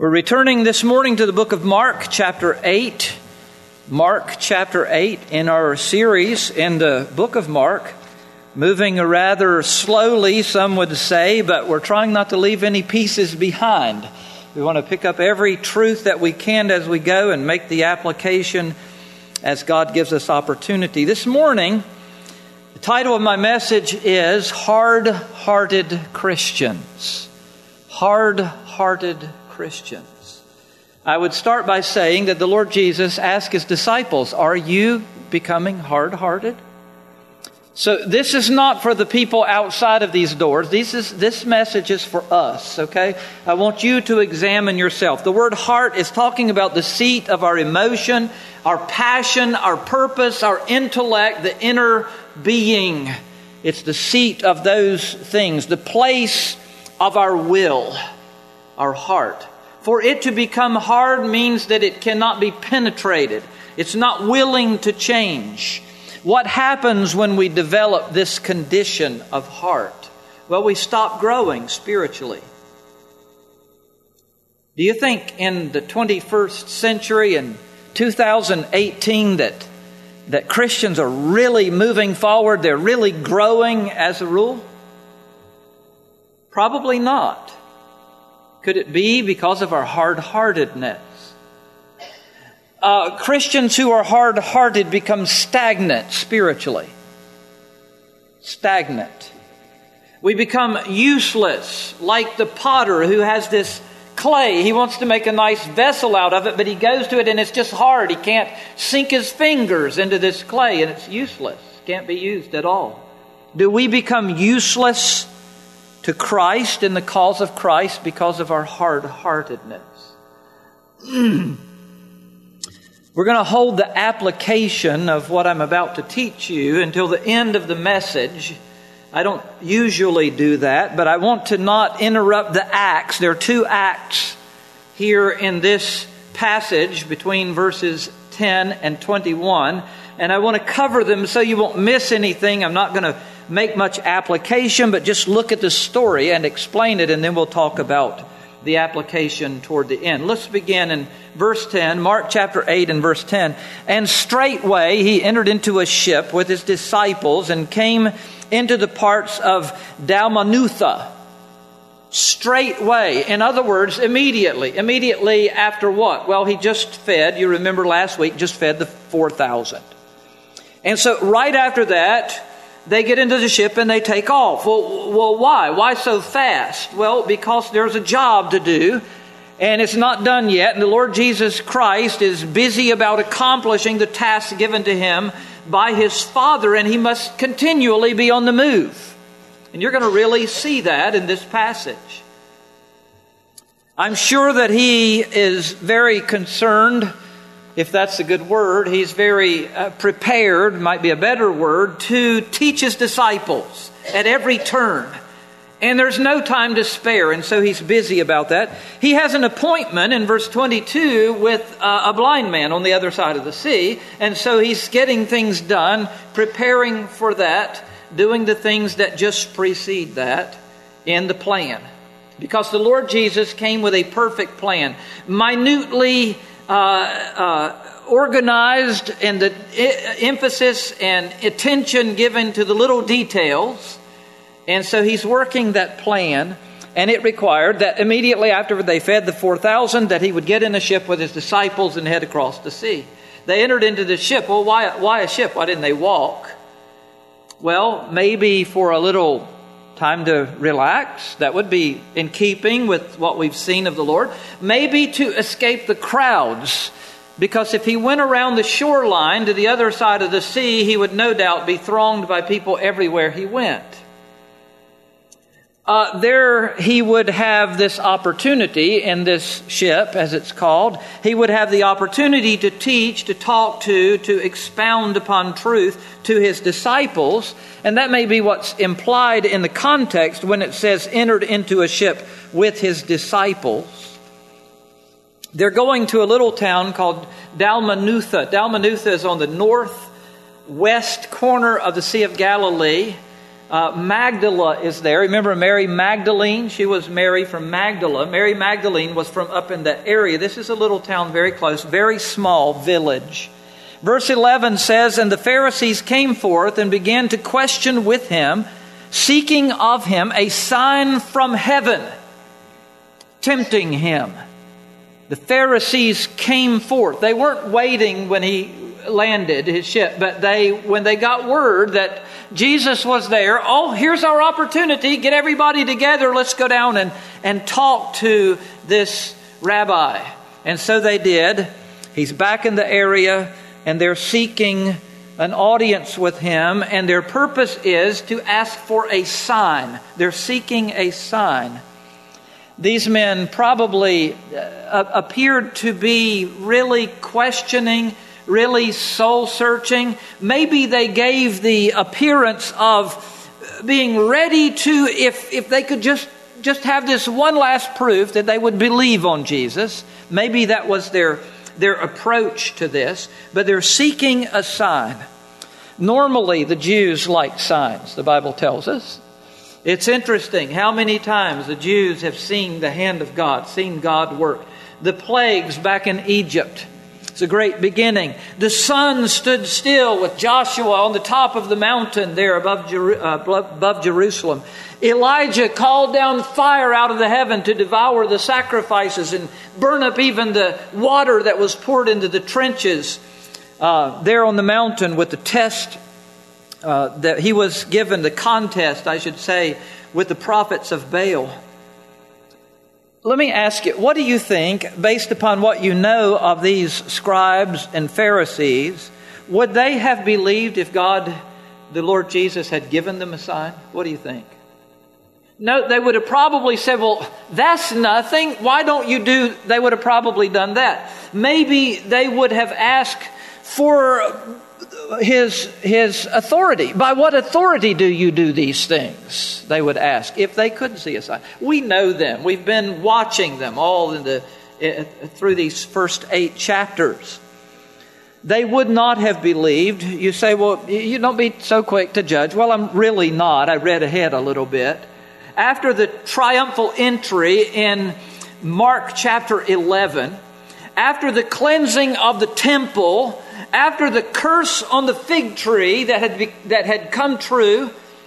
We're returning this morning to the book of Mark, chapter 8. Mark, chapter 8, in our series in the book of Mark. Moving rather slowly, some would say, but we're trying not to leave any pieces behind. We want to pick up every truth that we can as we go and make the application as God gives us opportunity. This morning, the title of my message is Hard-Hearted Christians. Hard-Hearted Christians. I would start by saying that the Lord Jesus asked His disciples, are you becoming hard-hearted? So this is not for the people outside of these doors. This message is for us, okay? I want you to examine yourself. The word heart is talking about the seat of our emotion, our passion, our purpose, our intellect, the inner being. It's the seat of those things, the place of our will, our heart. For it to become hard means that it cannot be penetrated. It's not willing to change. What happens when we develop this condition of heart? Well, we stop growing spiritually. Do you think in the 21st century and 2018 that Christians are really moving forward? They're really growing as a rule? Probably not. Could it be because of our hard-heartedness? Christians who are hard-hearted become stagnant spiritually. Stagnant. We become useless, like the potter who has this clay. He wants to make a nice vessel out of it, but he goes to it and it's just hard. He can't sink his fingers into this clay and it's useless. Can't be used at all. Do we become useless to Christ in the cause of Christ because of our hard-heartedness? We're going to hold the application of what I'm about to teach you until the end of the message. I don't usually do that, but I want to not interrupt the acts. There are two acts here in this passage between verses 10 and 21, and I want to cover them so you won't miss anything. I'm not going to make much application, but just look at the story and explain it, and then we'll talk about the application toward the end. Let's begin in verse 10, Mark chapter 8 and verse 10. And straightway he entered into a ship with his disciples and came into the parts of Dalmanutha. Straightway. In other words, immediately. Immediately after what? Well, he just fed, you remember last week, just fed the 4,000. And so right after that, they get into the ship and they take off. Well, why? Why so fast? Well, because there's a job to do and it's not done yet. And the Lord Jesus Christ is busy about accomplishing the task given to Him by His Father, and He must continually be on the move. And you're going to really see that in this passage. I'm sure that He is very concerned, if that's a good word. He's very prepared, might be a better word, to teach His disciples at every turn. And there's no time to spare, and so He's busy about that. He has an appointment in verse 22 with a blind man on the other side of the sea, and so He's getting things done, preparing for that, doing the things that just precede that in the plan. Because the Lord Jesus came with a perfect plan, minutely organized, and the emphasis and attention given to the little details. And so He's working that plan, and it required that immediately after they fed the 4,000 that He would get in a ship with His disciples and head across the sea. They entered into the ship. Well, why a ship? Why didn't they walk? Well, maybe for a little time to relax. That would be in keeping with what we've seen of the Lord. Maybe to escape the crowds, because if He went around the shoreline to the other side of the sea, He would no doubt be thronged by people everywhere He went. There He would have this opportunity in this ship, as it's called. He would have the opportunity to teach, to talk to expound upon truth to His disciples. And that may be what's implied in the context when it says entered into a ship with His disciples. They're going to a little town called Dalmanutha. Dalmanutha is on the northwest corner of the Sea of Galilee. Magdala is there. Remember Mary Magdalene? She was Mary from Magdala. Mary Magdalene was from up in the area. This is a little town very close, very small village. Verse 11 says, "And the Pharisees came forth and began to question with him, seeking of him a sign from heaven," tempting him. The Pharisees came forth. They weren't waiting when he landed his ship, but when they got word that Jesus was there, oh, here's our opportunity. Get everybody together. Let's go down and talk to this rabbi. And so they did. He's back in the area, and they're seeking an audience with him, and their purpose is to ask for a sign. They're seeking a sign. These men probably appeared to be really questioning, really soul-searching. Maybe they gave the appearance of being ready to, if they could just have this one last proof that they would believe on Jesus. Maybe that was their approach to this, but they're seeking a sign. Normally, the Jews like signs, the Bible tells us. It's interesting how many times the Jews have seen the hand of God, seen God work. The plagues back in Egypt, it's a great beginning. The sun stood still with Joshua on the top of the mountain there above Jerusalem. Elijah called down fire out of the heaven to devour the sacrifices and burn up even the water that was poured into the trenches there on the mountain with the test that he was given, the contest, I should say, with the prophets of Baal. Let me ask you, what do you think, based upon what you know of these scribes and Pharisees, would they have believed if God, the Lord Jesus, had given them a sign? What do you think? No, they would have probably said, well, that's nothing. Why don't you do? They would have probably done that. Maybe they would have asked for his authority. By what authority do you do these things? They would ask if they could see a sign. We know them. We've been watching them all through these first 8 chapters. They would not have believed. You say, well, you don't be so quick to judge. Well, I'm really not. I read ahead a little bit. After the triumphal entry in Mark chapter 11, after the cleansing of the temple, after the curse on the fig tree that had come true,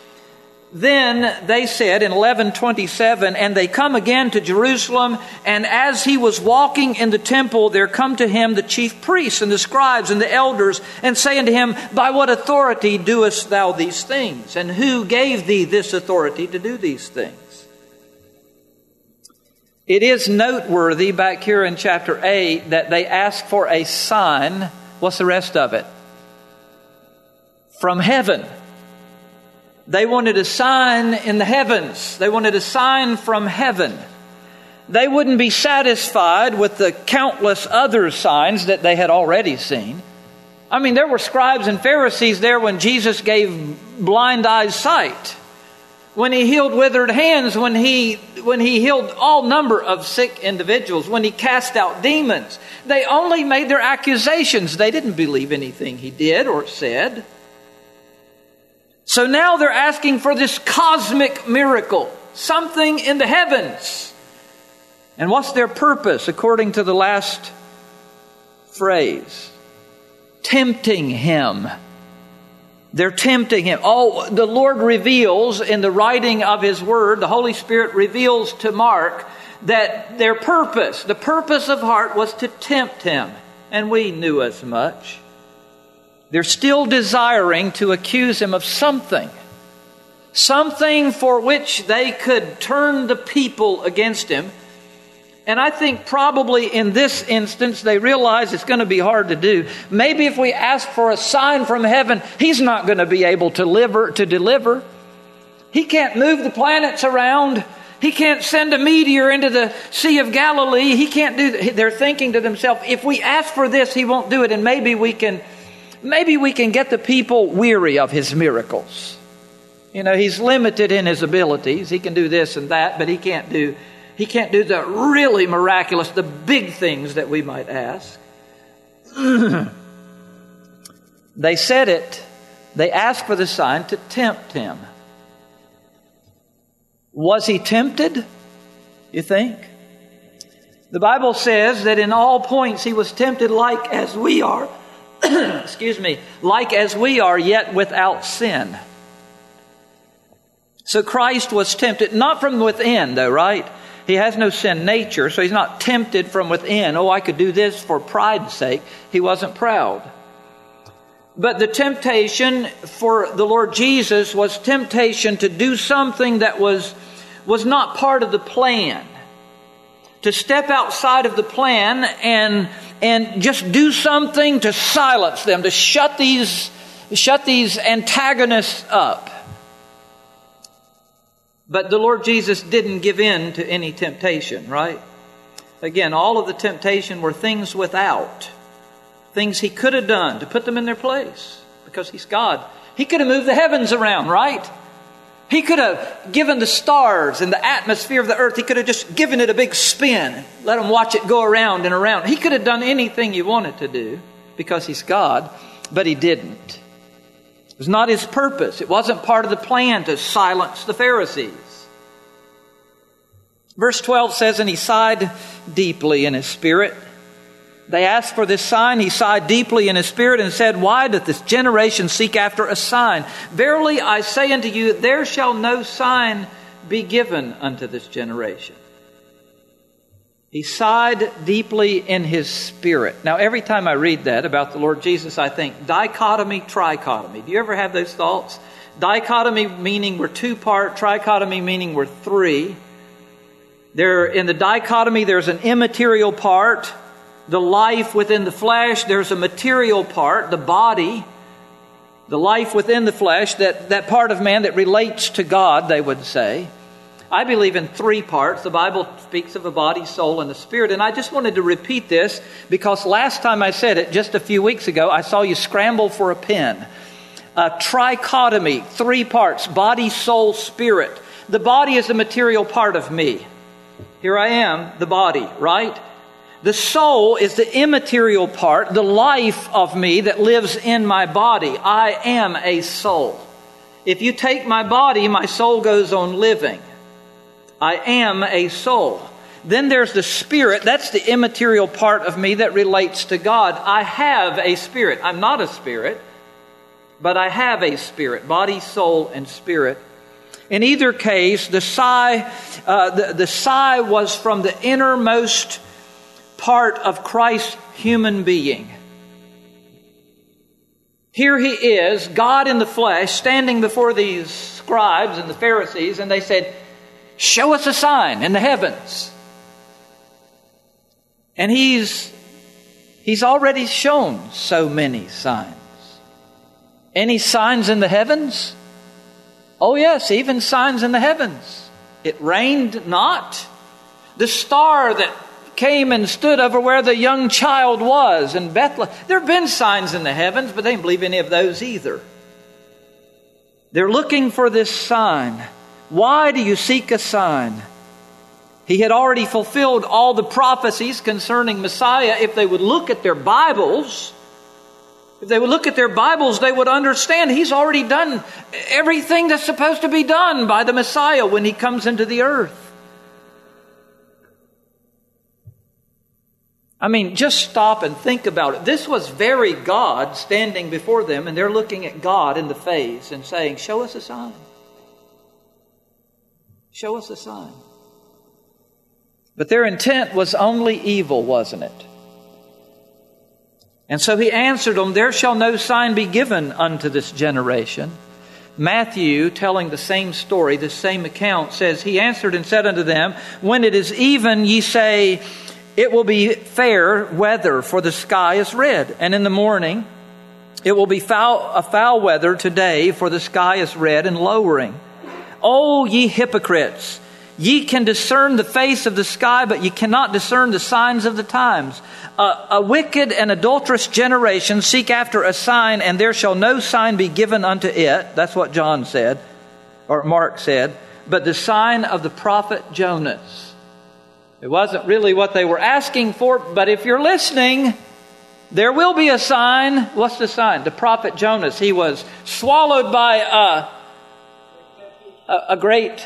then they said in 11:27, "And they come again to Jerusalem, and as he was walking in the temple, there come to him the chief priests and the scribes and the elders, and say unto him, By what authority doest thou these things? And who gave thee this authority to do these things?" It is noteworthy back here in chapter 8 that they ask for a sign. What's the rest of it? From heaven. They wanted a sign in the heavens. They wanted a sign from heaven. They wouldn't be satisfied with the countless other signs that they had already seen. I mean, there were scribes and Pharisees there when Jesus gave blind eyes sight, when he healed withered hands, when he healed all number of sick individuals, when he cast out demons. They only made their accusations. They didn't believe anything he did or said. So now they're asking for this cosmic miracle, something in the heavens. And what's their purpose according to the last phrase? Tempting him. They're tempting him. Oh, the Lord reveals in the writing of his word, the Holy Spirit reveals to Mark that their purpose, the purpose of heart, was to tempt him. And we knew as much. They're still desiring to accuse him of something for which they could turn the people against him. And I think probably in this instance, they realize it's going to be hard to do. Maybe if we ask for a sign from heaven, he's not going to be able to deliver. He can't move the planets around. He can't send a meteor into the Sea of Galilee. He can't do that. They're thinking to themselves, if we ask for this, he won't do it. And maybe we can get the people weary of his miracles. You know, he's limited in his abilities. He can do this and that, but he can't do the really miraculous, the big things that we might ask. They said it. They asked for the sign to tempt him. Was he tempted, you think? The Bible says that in all points he was tempted like as we are, like as we are, yet without sin. So Christ was tempted, not from within though, right? He has no sin nature, so he's not tempted from within. Oh, I could do this for pride's sake. He wasn't proud. But the temptation for the Lord Jesus was temptation to do something that was not part of the plan. To step outside of the plan and just do something to silence them, to shut these antagonists up. But the Lord Jesus didn't give in to any temptation, right? Again, all of the temptation were things without. Things he could have done to put them in their place. Because he's God. He could have moved the heavens around, right? He could have given the stars and the atmosphere of the earth, he could have just given it a big spin. Let them watch it go around and around. He could have done anything he wanted to do because he's God, but he didn't. It was not his purpose. It wasn't part of the plan to silence the Pharisees. Verse 12 says, and he sighed deeply in his spirit. They asked for this sign. He sighed deeply in his spirit and said, why doth this generation seek after a sign? Verily I say unto you, there shall no sign be given unto this generation. He sighed deeply in his spirit. Now, every time I read that about the Lord Jesus, I think dichotomy, trichotomy. Do you ever have those thoughts? Dichotomy meaning we're two-part, trichotomy meaning we're three. In the dichotomy, there's an immaterial part, the life within the flesh. There's a material part, the body, the life within the flesh, that part of man that relates to God, they would say. I believe in three parts. The Bible speaks of a body, soul, and a spirit. And I just wanted to repeat this because last time I said it, just a few weeks ago, I saw you scramble for a pen. A trichotomy, three parts, body, soul, spirit. The body is the material part of me. Here I am, the body, right? The soul is the immaterial part, the life of me that lives in my body. I am a soul. If you take my body, my soul goes on living. I am a soul. Then there's the spirit. That's the immaterial part of me that relates to God. I have a spirit. I'm not a spirit, but I have a spirit. Body, soul, and spirit. In either case, the sigh was from the innermost part of Christ's human being. Here he is, God in the flesh, standing before these scribes and the Pharisees, and they said, show us a sign in the heavens. And he's already shown so many signs. Any signs in the heavens? Oh yes, even signs in the heavens. It rained not. The star that came and stood over where the young child was in Bethlehem. There have been signs in the heavens, but they didn't believe any of those either. They're looking for this sign. Why do you seek a sign? He had already fulfilled all the prophecies concerning Messiah. If they would look at their Bibles, they would understand he's already done everything that's supposed to be done by the Messiah when he comes into the earth. I mean, just stop and think about it. This was very God standing before them, and they're looking at God in the face and saying, show us a sign. Show us a sign. But their intent was only evil, wasn't it? And so he answered them, there shall no sign be given unto this generation. Matthew, telling the same story, the same account, says, he answered and said unto them, when it is even, ye say, it will be fair weather, for the sky is red. And in the morning, it will be foul weather today, for the sky is red and lowering. O ye hypocrites, ye can discern the face of the sky, but ye cannot discern the signs of the times. A wicked and adulterous generation seek after a sign, and there shall no sign be given unto it. That's what John said, or Mark said. But the sign of the prophet Jonas. It wasn't really what they were asking for, but if you're listening, there will be a sign. What's the sign? The prophet Jonas. He was swallowed by a great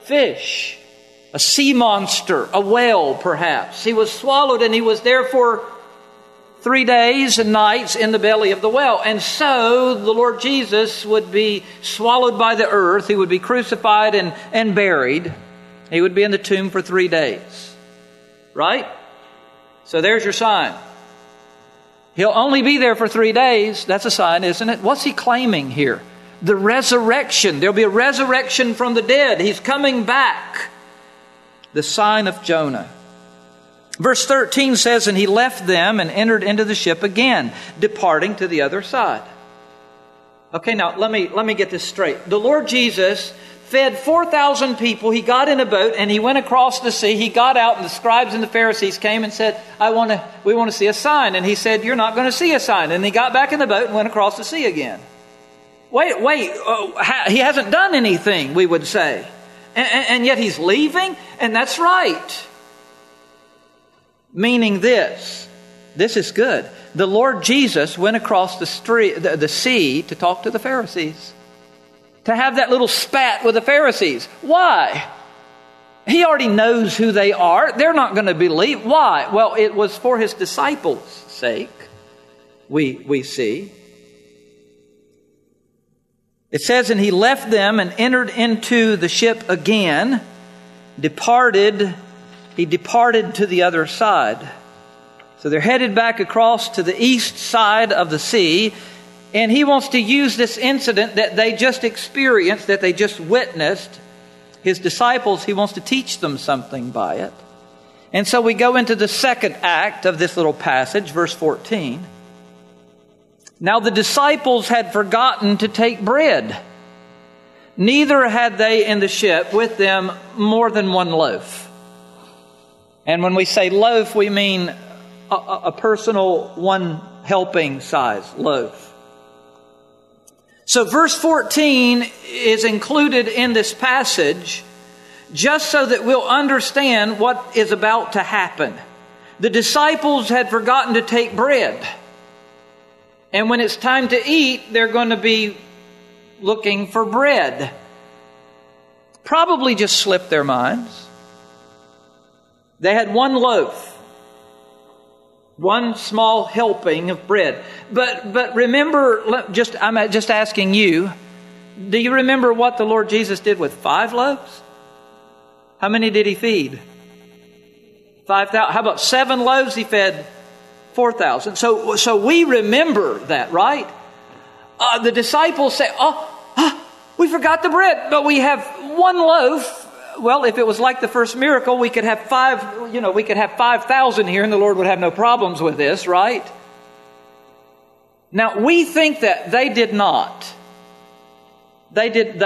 fish, a sea monster, a whale perhaps. He was swallowed and he was there for 3 days and nights in the belly of the whale. And so the Lord Jesus would be swallowed by the earth. He would be crucified and buried. He would be in the tomb for 3 days. Right? So there's your sign. He'll only be there for 3 days. That's a sign, isn't it? What's he claiming here? The resurrection. There'll be a resurrection from the dead. He's coming back. The sign of Jonah. Verse 13 says, and he left them and entered into the ship again, departing to the other side. Okay, now let me get this straight. The Lord Jesus fed 4,000 people. He got in a boat and he went across the sea. He got out and the scribes and the Pharisees came and said, we want to see a sign. And he said, you're not going to see a sign. And he got back in the boat and went across the sea again. Wait, he hasn't done anything, we would say. And yet he's leaving? And that's right. Meaning this is good. The Lord Jesus went across the sea to talk to the Pharisees. To have that little spat with the Pharisees. Why? He already knows who they are. They're not going to believe. Why? Well, it was for his disciples' sake, we see. It says, and he left them and entered into the ship again, he departed to the other side. So they're headed back across to the east side of the sea. And he wants to use this incident that they just experienced, that they just witnessed. His disciples, he wants to teach them something by it. And so we go into the second act of this little passage, verse 14. Now the disciples had forgotten to take bread. Neither had they in the ship with them more than one loaf. And when we say loaf, we mean a personal one helping size loaf. So verse 14 is included in this passage just so that we'll understand what is about to happen. The disciples had forgotten to take bread. And when it's time to eat, they're going to be looking for bread. Probably just slipped their minds. They had one loaf. One small helping of bread. But remember, I'm just asking you, do you remember what the Lord Jesus did with 5 loaves? How many did he feed? 5,000. How about 7 loaves? He fed 4,000. So we remember that, right? The disciples say, we forgot the bread, but we have 1 loaf. Well, if it was like the first miracle, we could have 5,000 here and the Lord would have no problems with this, right? Now, we think that they did not. They didn't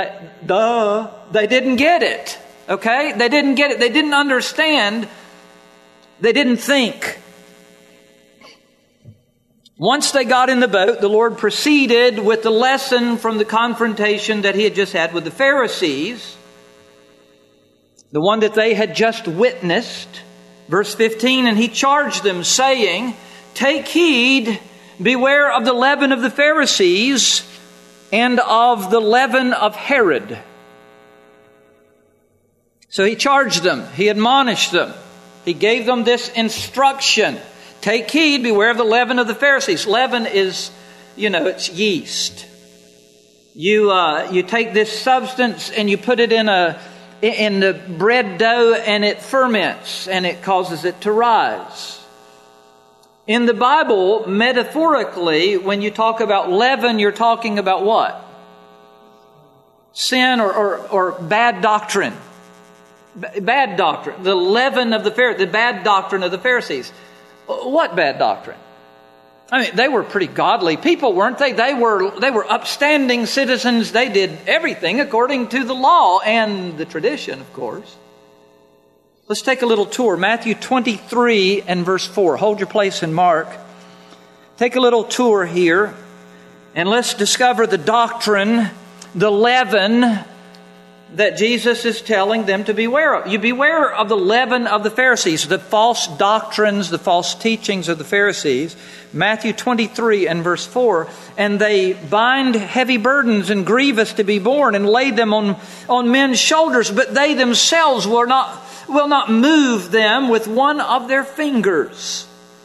get it. Okay? They didn't get it. They didn't understand. They didn't think. Once they got in the boat, the Lord proceeded with the lesson from the confrontation that he had just had with the Pharisees. The one that they had just witnessed. Verse 15, and he charged them, saying, take heed, beware of the leaven of the Pharisees and of the leaven of Herod. So he charged them. He admonished them. He gave them this instruction. Take heed, beware of the leaven of the Pharisees. Leaven is, it's yeast. You take this substance and you put it in the bread dough and it ferments and it causes it to rise. In the Bible, metaphorically, when you talk about leaven, you're talking about what? Sin or bad doctrine. Bad doctrine. The leaven of the Pharisees, the bad doctrine of the Pharisees. What bad doctrine? I mean, they were pretty godly people, weren't they? They were upstanding citizens. They did everything according to the law and the tradition, of course. Let's take a little tour. Matthew 23 and verse 4. Hold your place in Mark. Take a little tour here, and let's discover the doctrine, the leaven that Jesus is telling them to beware of. You beware of the leaven of the Pharisees, the false doctrines, the false teachings of the Pharisees. Matthew 23 and verse 4, and they bind heavy burdens and grievous to be borne and lay them on men's shoulders, but they themselves will not move them with one of their fingers.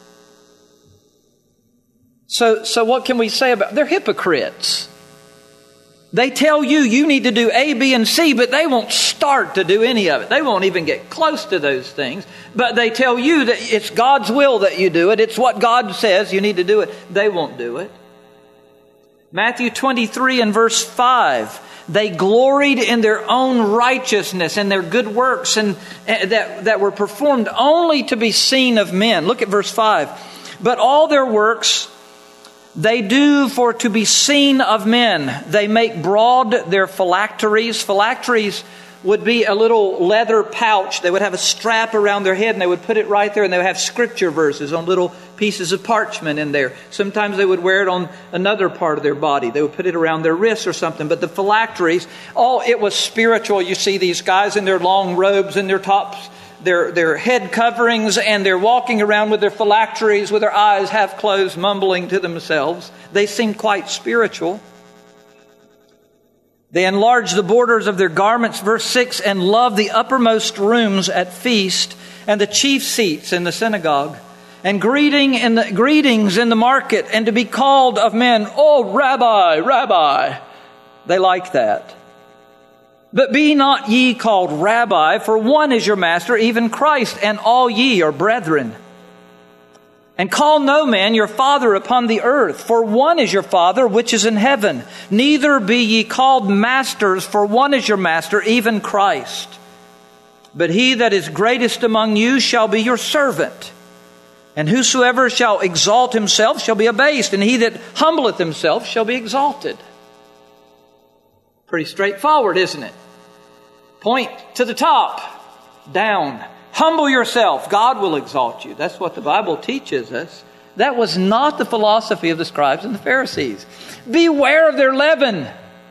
So what can we say about? They're hypocrites. They tell you need to do A, B, and C, but they won't start to do any of it. They won't even get close to those things. But they tell you that it's God's will that you do it. It's what God says you need to do it. They won't do it. Matthew 23 and verse 5. They gloried in their own righteousness and their good works and that were performed only to be seen of men. Look at verse 5. But all their works they do for to be seen of men. They make broad their phylacteries. Phylacteries would be a little leather pouch. They would have a strap around their head and they would put it right there, and they would have scripture verses on little pieces of parchment in there. Sometimes they would wear it on another part of their body. They would put it around their wrists or something. But the phylacteries, it was spiritual. You see these guys in their long robes and their tops, their head coverings, and they're walking around with their phylacteries with their eyes half closed, mumbling to themselves. They seem quite spiritual. They enlarge the borders of their garments, verse 6, and love the uppermost rooms at feast and the chief seats in the synagogue, and greetings in the market, and to be called of men, "Oh, Rabbi, Rabbi." They like that. But be not ye called Rabbi, for one is your master, even Christ, and all ye are brethren. And call no man your father upon the earth, for one is your Father which is in heaven. Neither be ye called masters, for one is your master, even Christ. But he that is greatest among you shall be your servant. And whosoever shall exalt himself shall be abased, and he that humbleth himself shall be exalted. Pretty straightforward, isn't it? Point to the top, down. Humble yourself. God will exalt you. That's what the Bible teaches us. That was not the philosophy of the scribes and the Pharisees. Beware of their leaven.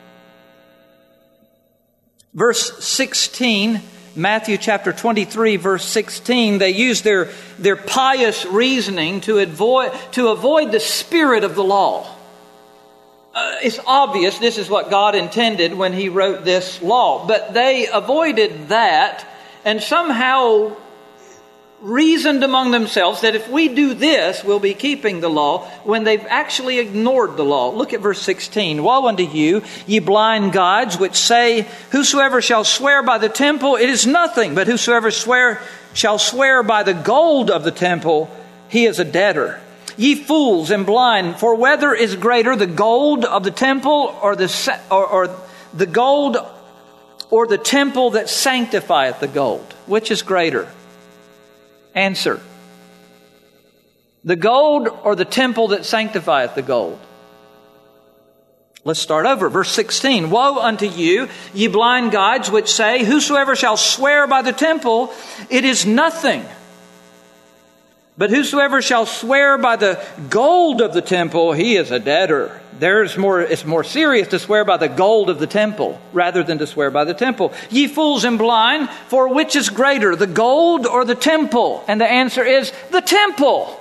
Verse 16, Matthew chapter 23, verse 16, they use their pious reasoning to avoid the spirit of the law. It's obvious this is what God intended when He wrote this law. But they avoided that and somehow reasoned among themselves that if we do this, we'll be keeping the law, when they've actually ignored the law. Look at verse 16. Woe unto you, ye blind guides, which say, whosoever shall swear by the temple, it is nothing. But whosoever shall swear by the gold of the temple, he is a debtor. Ye fools and blind, for whether is greater, the gold of the temple or the gold or the temple that sanctifieth the gold? Which is greater? Answer. The gold or the temple that sanctifieth the gold? Let's start over. Verse 16. Woe unto you, ye blind guides, which say, whosoever shall swear by the temple, it is nothing. But whosoever shall swear by the gold of the temple, he is a debtor. It's more serious to swear by the gold of the temple rather than to swear by the temple. Ye fools and blind, for which is greater, the gold or the temple? And the answer is the temple.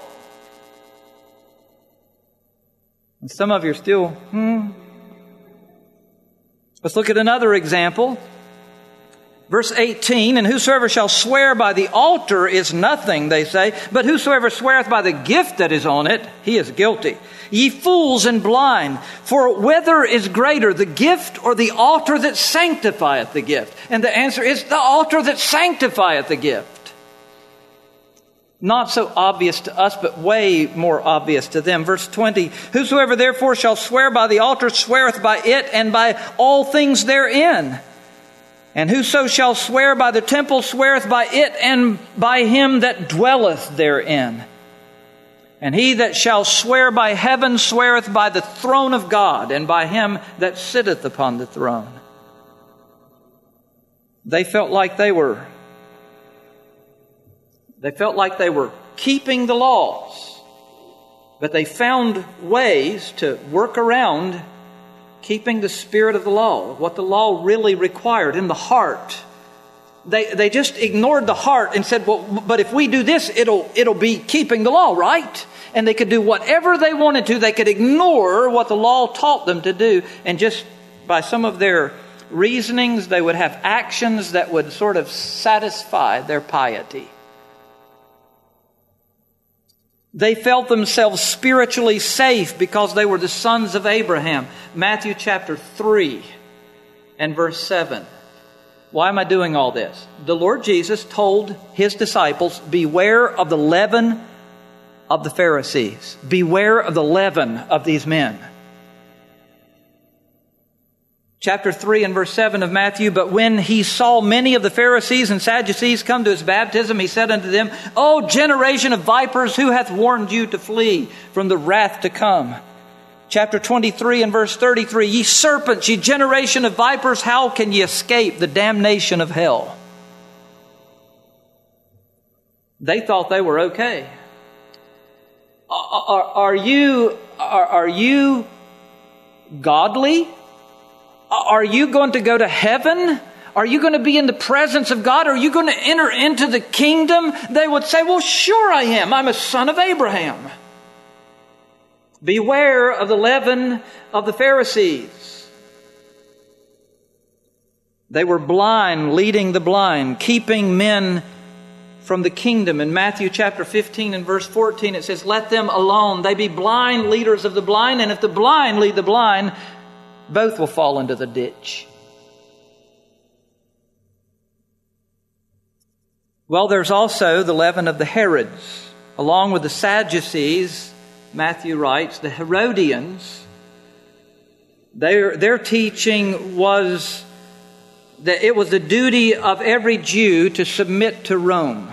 And some of you are still, Let's look at another example. Verse 18, and whosoever shall swear by the altar is nothing, they say, but whosoever sweareth by the gift that is on it, he is guilty. Ye fools and blind, for whether is greater, the gift or the altar that sanctifieth the gift? And the answer is the altar that sanctifieth the gift. Not so obvious to us, but way more obvious to them. Verse 20, whosoever therefore shall swear by the altar sweareth by it and by all things therein. And whoso shall swear by the temple sweareth by it and by him that dwelleth therein. And he that shall swear by heaven sweareth by the throne of God and by him that sitteth upon the throne. They felt like they were keeping the laws, but they found ways to work around keeping the spirit of the law, what the law really required in the heart. They just ignored the heart and said, well, but if we do this, it'll be keeping the law, right? And they could do whatever they wanted to. They could ignore what the law taught them to do. And just by some of their reasonings, they would have actions that would sort of satisfy their piety. They felt themselves spiritually safe because they were the sons of Abraham. Matthew chapter 3 and verse 7. Why am I doing all this? The Lord Jesus told his disciples, beware of the leaven of the Pharisees. Beware of the leaven of these men. Chapter 3 and verse 7 of Matthew, but when he saw many of the Pharisees and Sadducees come to his baptism, he said unto them, O generation of vipers, who hath warned you to flee from the wrath to come? Chapter 23 and verse 33, ye serpents, ye generation of vipers, how can ye escape the damnation of hell? They thought they were okay. Are you godly? Are you going to go to heaven? Are you going to be in the presence of God? Are you going to enter into the kingdom? They would say, well, sure I am. I'm a son of Abraham. Beware of the leaven of the Pharisees. They were blind, leading the blind, keeping men from the kingdom. In Matthew chapter 15 and verse 14, it says, let them alone. They be blind leaders of the blind, and if the blind lead the blind, both will fall into the ditch. Well, there's also the leaven of the Herods, along with the Sadducees. Matthew writes, the Herodians, their teaching was that it was the duty of every Jew to submit to Rome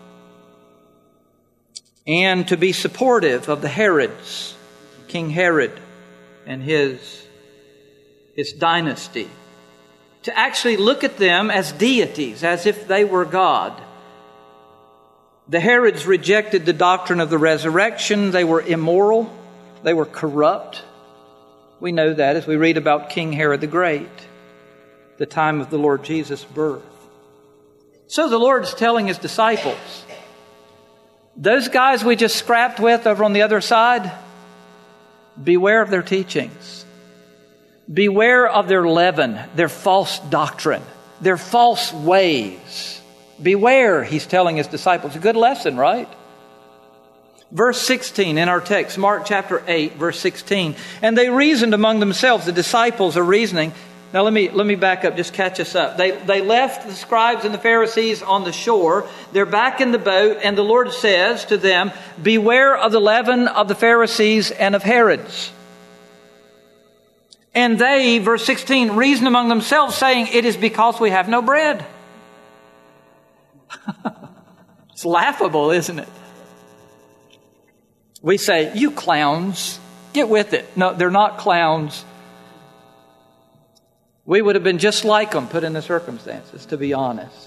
and to be supportive of the Herods, King Herod and his dynasty, to actually look at them as deities, as if they were God. The Herods rejected the doctrine of the resurrection. They were immoral. They were corrupt. We know that as we read about King Herod the Great, the time of the Lord Jesus' birth. So the Lord's telling his disciples, those guys we just scrapped with over on the other side, beware of their teachings. Beware of their leaven, their false doctrine, their false ways. Beware, he's telling his disciples. A good lesson, right? Verse 16 in our text, Mark chapter 8, verse 16. And they reasoned among themselves. The disciples are reasoning. Now let me back up, just catch us up. They left the scribes and the Pharisees on the shore. They're back in the boat, and the Lord says to them, beware of the leaven of the Pharisees and of Herods. And they, verse 16, reason among themselves, saying, it is because we have no bread. It's laughable, isn't it? We say, you clowns, get with it. No, they're not clowns. We would have been just like them, put in the circumstances, to be honest.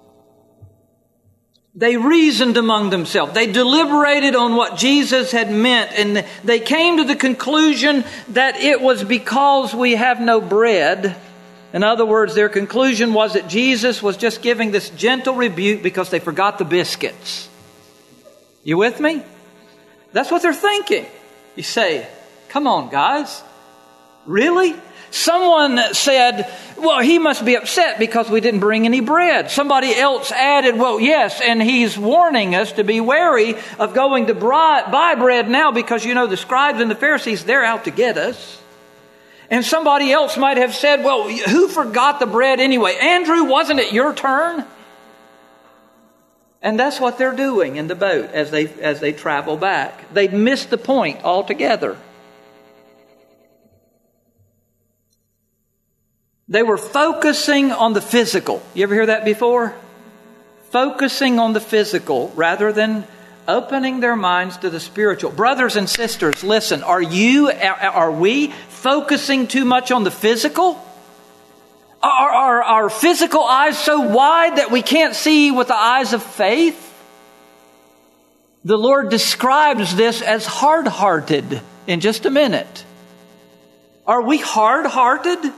They reasoned among themselves. They deliberated on what Jesus had meant, and they came to the conclusion that it was because we have no bread. In other words, their conclusion was that Jesus was just giving this gentle rebuke because they forgot the biscuits. You with me? That's what they're thinking. You say, come on, guys. Really? Someone said, well, he must be upset because we didn't bring any bread. Somebody else added, well, yes, and he's warning us to be wary of going to buy bread now because, you know, the scribes and the Pharisees, they're out to get us. And somebody else might have said, well, who forgot the bread anyway? Andrew, wasn't it your turn? And that's what they're doing in the boat as they travel back. They've missed the point altogether. They were focusing on the physical. You ever hear that before? Focusing on the physical rather than opening their minds to the spiritual. Brothers and sisters, listen, are we focusing too much on the physical? Are our physical eyes so wide that we can't see with the eyes of faith? The Lord describes this as hard-hearted in just a minute. Are we hard-hearted?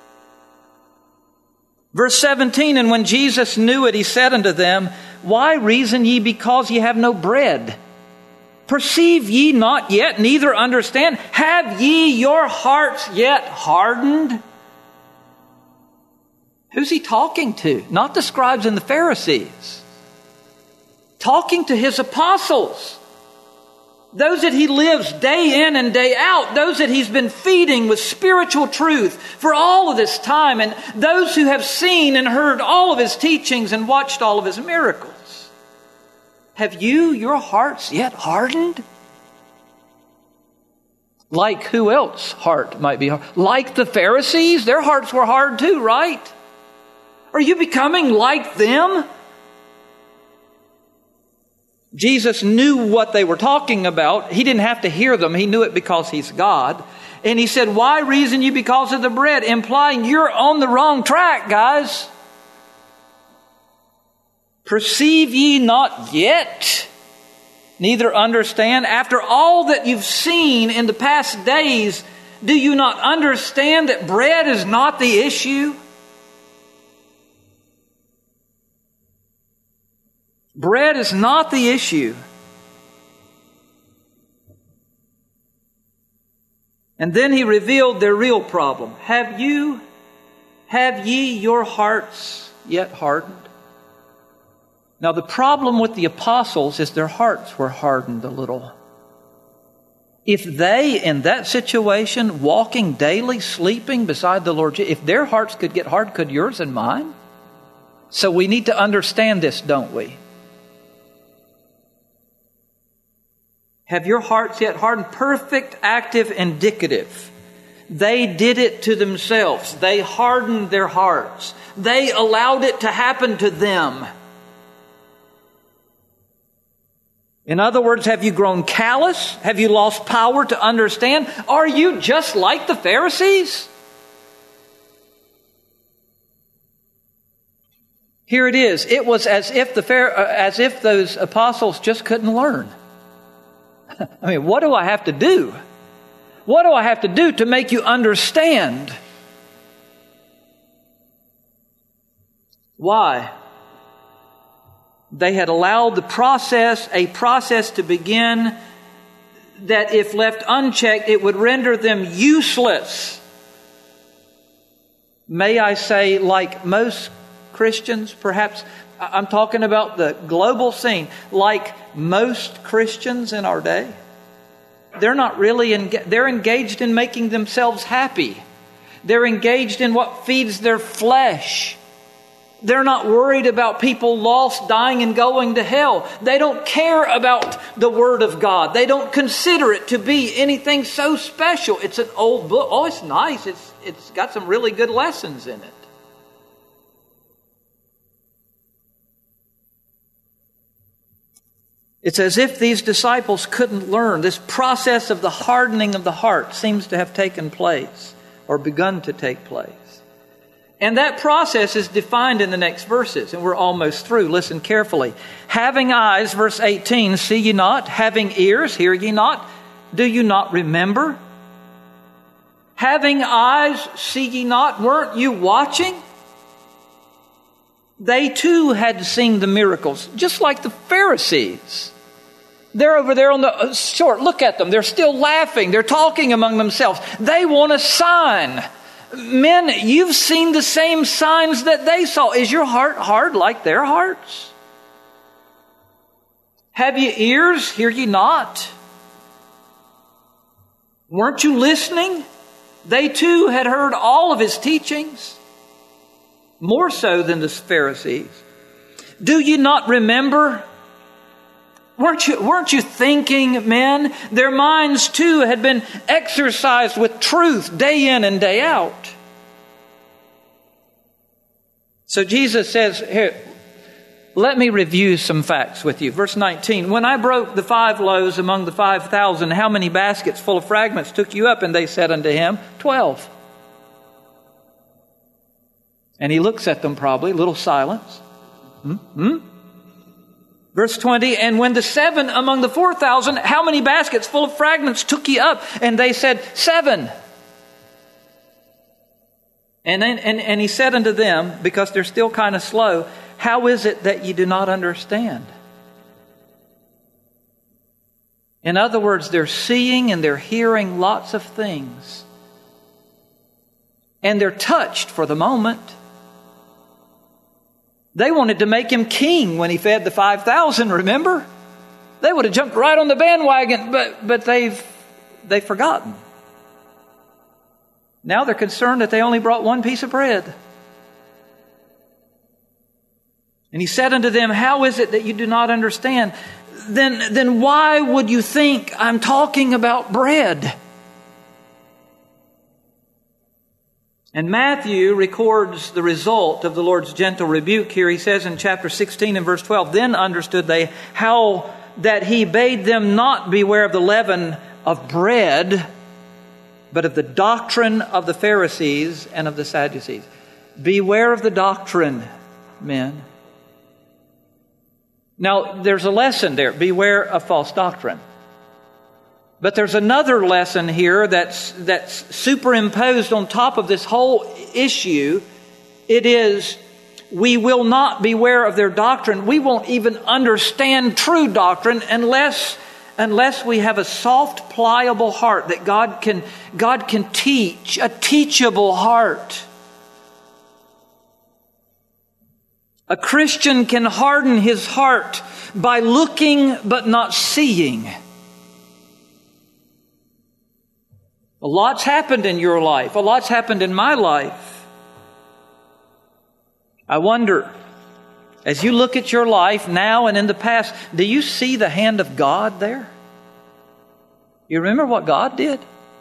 Verse 17, and when Jesus knew it, he said unto them, Why reason ye because ye have no bread? Perceive ye not yet, neither understand? Have ye your hearts yet hardened? Who's he talking to? Not the scribes and the Pharisees. Talking to his apostles. Those that he lives day in and day out. Those that he's been feeding with spiritual truth for all of this time. And those who have seen and heard all of his teachings and watched all of his miracles. Have you your hearts yet hardened? Like who else heart might be hard? Like the Pharisees? Their hearts were hard too, right? Are you becoming like them? Jesus knew what they were talking about. He didn't have to hear them. He knew it because he's God. And he said, why reason you because of the bread? Implying you're on the wrong track, guys. Perceive ye not yet, neither understand? After all that you've seen in the past days, do you not understand that bread is not the issue? Bread is not the issue. And then he revealed their real problem. Have ye your hearts yet hardened? Now the problem with the apostles is their hearts were hardened a little. If they, in that situation, walking daily, sleeping beside the Lord, if their hearts could get hard, could yours and mine? So we need to understand this, don't we? Have your hearts yet hardened? Perfect, active, indicative. They did it to themselves. They hardened their hearts. They allowed it to happen to them. In other words, have you grown callous? Have you lost power to understand? Are you just like the Pharisees? Here it is. It was as if those apostles just couldn't learn. I mean, what do I have to do? What do I have to do to make you understand? Why? They had allowed a process to begin that if left unchecked, it would render them useless. May I say, like most Christians, perhaps, I'm talking about the global scene, like most Christians in our day, they're not really, they're engaged in making themselves happy. They're engaged in what feeds their flesh. They're not worried about people lost, dying, and going to hell. They don't care about the Word of God. They don't consider it to be anything so special. It's an old book. Oh, it's nice. It's got some really good lessons in it. It's as if these disciples couldn't learn. This process of the hardening of the heart seems to have taken place or begun to take place. And that process is defined in the next verses, and we're almost through. Listen carefully. Having eyes, verse 18, see ye not? Having ears, hear ye not? Do you not remember? Having eyes, see ye not? Weren't you watching? They too had seen the miracles, just like the Pharisees. They're over there on the shore. Look at them. They're still laughing. They're talking among themselves. They want a sign. Men, you've seen the same signs that they saw. Is your heart hard like their hearts? Have ye ears? Hear ye not? Weren't you listening? They too had heard all of his teachings, more so than the Pharisees. Do you not remember? Weren't you thinking, men? Their minds too had been exercised with truth day in and day out. So Jesus says, here, let me review some facts with you. Verse 19, when I broke the 5 loaves among the 5,000, how many baskets full of fragments took you up? And they said unto him, 12. And he looks at them probably, a little silence. Verse 20, and when the 7 among the 4,000, how many baskets full of fragments took ye up? And they said, 7. And he said unto them, because they're still kind of slow, how is it that you do not understand? In other words, they're seeing and they're hearing lots of things. And they're touched for the moment. They wanted to make him king when he fed the 5,000, remember? They would have jumped right on the bandwagon, but they've forgotten. Now they're concerned that they only brought one piece of bread. And he said unto them, how is it that you do not understand? Then why would you think I'm talking about bread? And Matthew records the result of the Lord's gentle rebuke here. He says in chapter 16 and verse 12, then understood they how that he bade them not beware of the leaven of bread, but of the doctrine of the Pharisees and of the Sadducees. Beware of the doctrine, men. Now, there's a lesson there. Beware of false doctrine. But there's another lesson here that's superimposed on top of this whole issue. It is, we will not beware of their doctrine. We won't even understand true doctrine unless we have a soft, pliable heart that God can teach, a teachable heart. A Christian can harden his heart by looking but not seeing. A lot's happened in your life. A lot's happened in my life. I wonder, as you look at your life now and in the past, do you see the hand of God there? You remember what God did?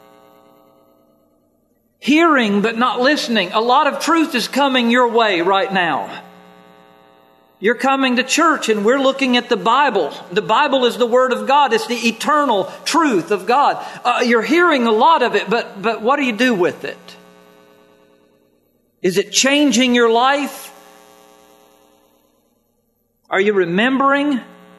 Hearing but not listening. A lot of truth is coming your way right now. You're coming to church and we're looking at the Bible. The Bible is the Word of God. It's the eternal truth of God. You're hearing a lot of it, but what do you do with it? Is it changing your life? Are you remembering?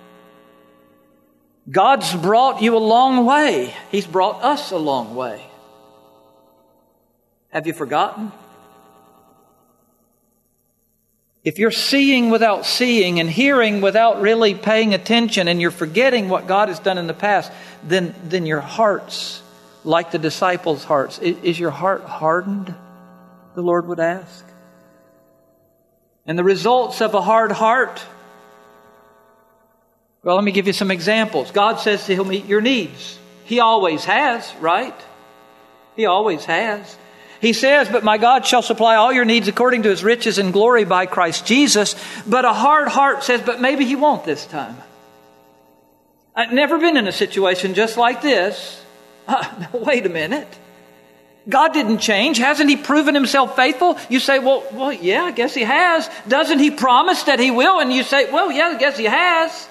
God's brought you a long way. He's brought us a long way. Have you forgotten? If you're seeing without seeing and hearing without really paying attention and you're forgetting what God has done in the past, then your heart's like the disciples' hearts. Is your heart hardened? The Lord would ask. And the results of a hard heart, well, let me give you some examples. God says He'll meet your needs. He always has, right? He always has. He says, but my God shall supply all your needs according to His riches and glory by Christ Jesus. But a hard heart says, but maybe He won't this time. I've never been in a situation just like this. Wait a minute. God didn't change. Hasn't He proven Himself faithful? You say, well, yeah, I guess He has. Doesn't He promise that He will? And you say, well, yeah, I guess He has.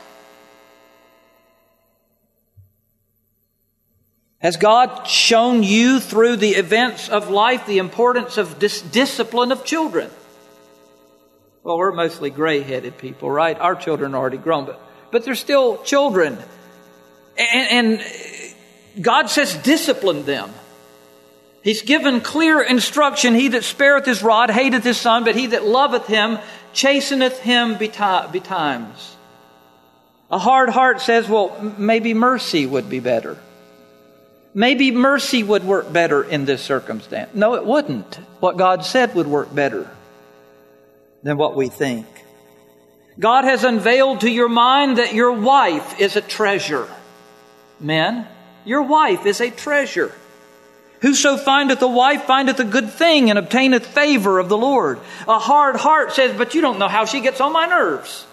Has God shown you through the events of life the importance of discipline of children? Well, we're mostly gray-headed people, right? Our children are already grown, but they're still children. And God says discipline them. He's given clear instruction. He that spareth his rod hateth his son, but he that loveth him chasteneth him betimes. A hard heart says, well, maybe mercy would be better. Maybe mercy would work better in this circumstance. No, it wouldn't. What God said would work better than what we think. God has unveiled to your mind that your wife is a treasure. Men, your wife is a treasure. Whoso findeth a wife findeth a good thing and obtaineth favor of the Lord. A hard heart says, but you don't know how she gets on my nerves.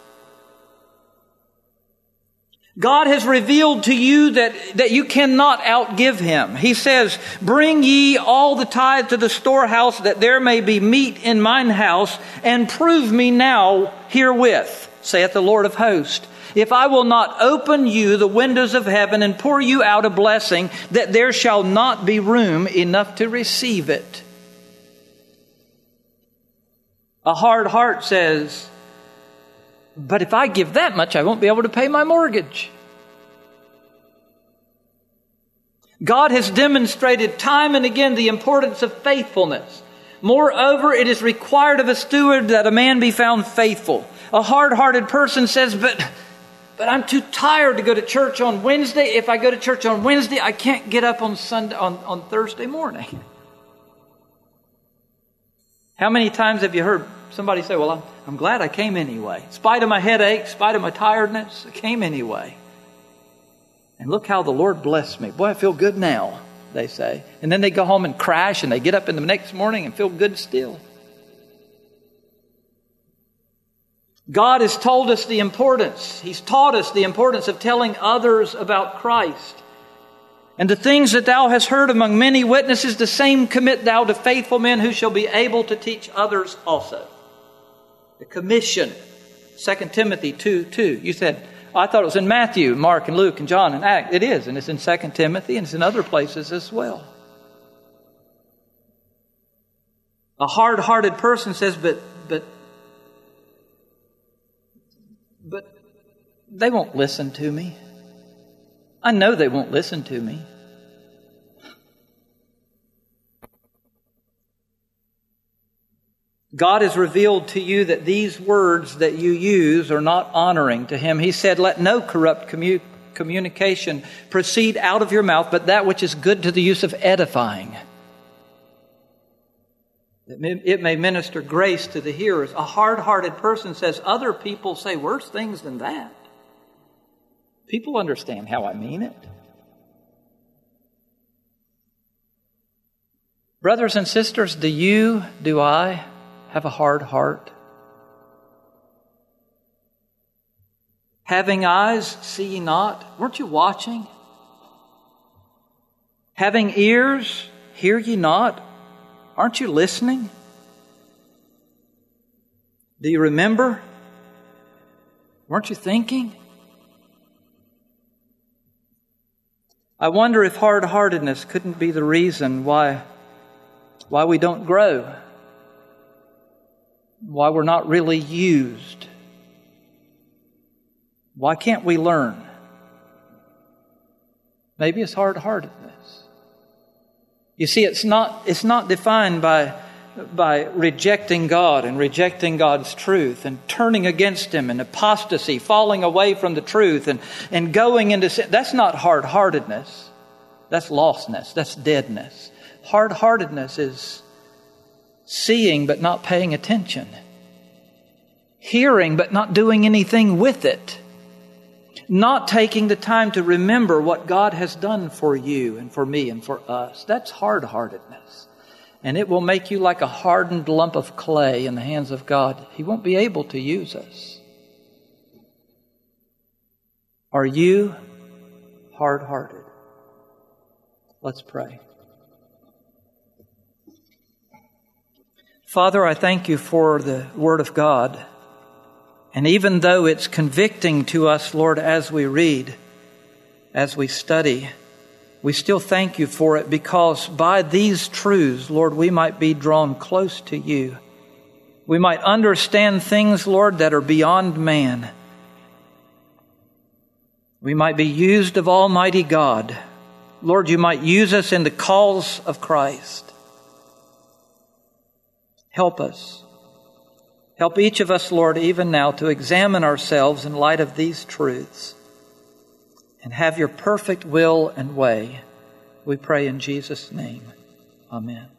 God has revealed to you that you cannot outgive Him. He says, bring ye all the tithe to the storehouse, that there may be meat in mine house, and prove me now herewith, saith the Lord of hosts, if I will not open you the windows of heaven and pour you out a blessing, that there shall not be room enough to receive it. A hard heart says, but if I give that much, I won't be able to pay my mortgage. God has demonstrated time and again the importance of faithfulness. Moreover, it is required of a steward that a man be found faithful. A hard-hearted person says, but I'm too tired to go to church on Wednesday. If I go to church on Wednesday, I can't get up on Thursday morning. How many times have you heard somebody say, well, I'm glad I came anyway. In spite of my headache, in spite of my tiredness, I came anyway. And look how the Lord blessed me. Boy, I feel good now, they say. And then they go home and crash, and they get up in the next morning and feel good still. God has told us the importance. He's taught us the importance of telling others about Christ. And the things that thou hast heard among many witnesses, the same commit thou to faithful men who shall be able to teach others also. The commission, 2 Timothy 2:2. You said, I thought it was in Matthew, Mark, and Luke, and John, and Acts. It is, and it's in 2 Timothy, and it's in other places as well. A hard-hearted person says, but they won't listen to me. I know they won't listen to me. God has revealed to you that these words that you use are not honoring to Him. He said, let no corrupt communication proceed out of your mouth, but that which is good to the use of edifying. It may minister grace to the hearers. A hard-hearted person says, other people say worse things than that. People understand how I mean it. Brothers and sisters, do I have a hard heart? Having eyes, see ye not? Weren't you watching? Having ears, hear ye not? Aren't you listening? Do you remember? Weren't you thinking? I wonder if hard-heartedness couldn't be the reason why we don't grow, why we're not really used. Why can't we learn? Maybe it's hard-heartedness. You see, it's not defined by rejecting God and rejecting God's truth and turning against Him and apostasy, falling away from the truth and going into sin. That's not hard-heartedness. That's lostness. That's deadness. Hard-heartedness is seeing but not paying attention. Hearing but not doing anything with it. Not taking the time to remember what God has done for you and for me and for us. That's hard-heartedness. And it will make you like a hardened lump of clay in the hands of God. He won't be able to use us. Are you hard-hearted? Let's pray. Father, I thank you for the Word of God. And even though it's convicting to us, Lord, as we read, as we study, we still thank you for it, because by these truths, Lord, we might be drawn close to you. We might understand things, Lord, that are beyond man. We might be used of Almighty God. Lord, you might use us in the cause of Christ. Help us. Help each of us, Lord, even now to examine ourselves in light of these truths and have your perfect will and way. We pray in Jesus' name. Amen.